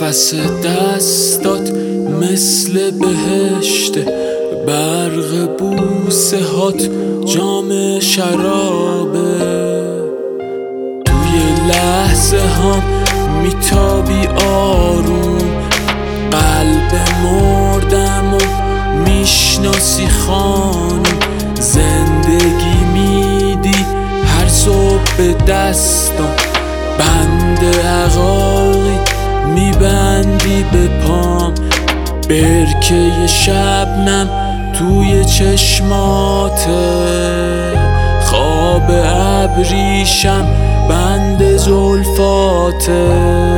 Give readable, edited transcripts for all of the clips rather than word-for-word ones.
نفس دستات مثل بهشته، برق بوسه هات جام شرابه. توی لحظه هم میتابی آروم، قلب مردم و میشناسی خانم. زندگی میدی هر صبح به دستم، بند عقاقی میبندی به پام. برکه شبنم توی چشماته، خواب ابریشم بند زلفاته.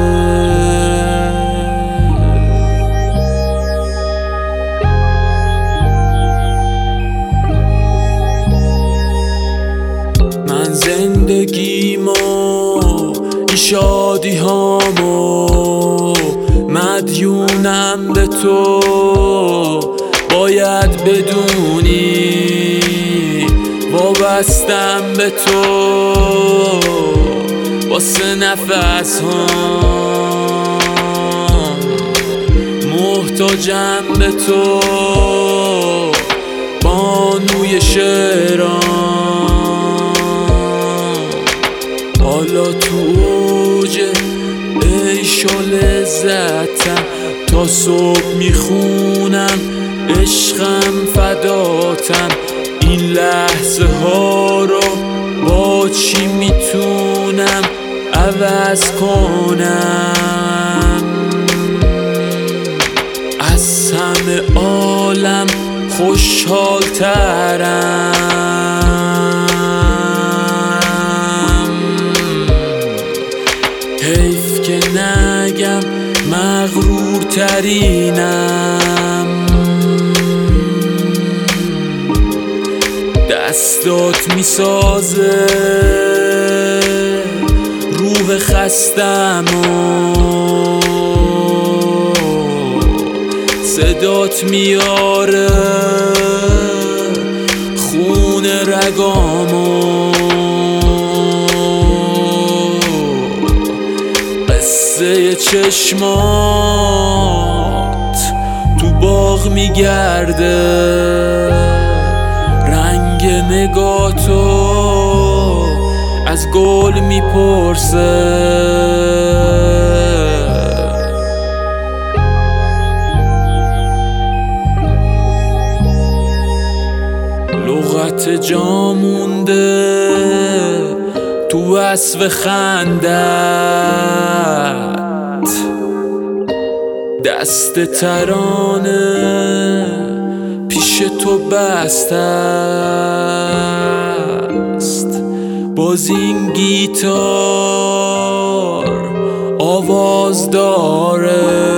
من زندگیمو این شادی هامو مدیونم به تو، باید بدونی وابستم به تو. واسه نفس هم محتاجم به تو، بانوی شعرام. حالا تو اوج عیش و لذتم، تا صبح میخونم عشقم فداتم. این لحظه ها رو با چی میتونم عوض کنم؟ از همه عالم خوشحال ترم. حیف که نگم مغرور ترینم. دستات میسازه روح خستمو، صدات میاره خون رگامو. قصه چشمات تو باغ میگرده، رنگ نگاتو از گل میپرسه. لغت جا مونده تو وصف خندت، دست ترانه پیش تو بسته است. باز این گیتار آواز داره،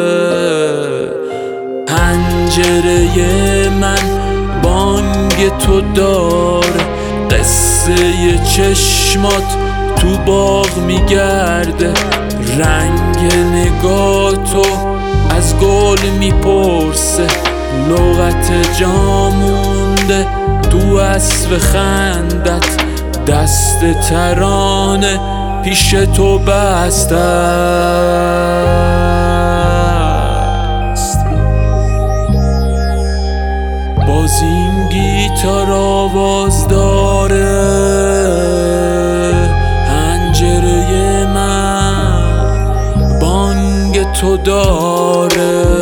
پنجره من بانگ تو داره. قصه چشمات تو باغ میگرده، رنگ نگاه تو از گل میپرسه. لغت جا مونده تو وصف خندت، دست ترانه پیش تو بسته است. باز این گیتار آواز داره، پنجره من بانگ تو داره.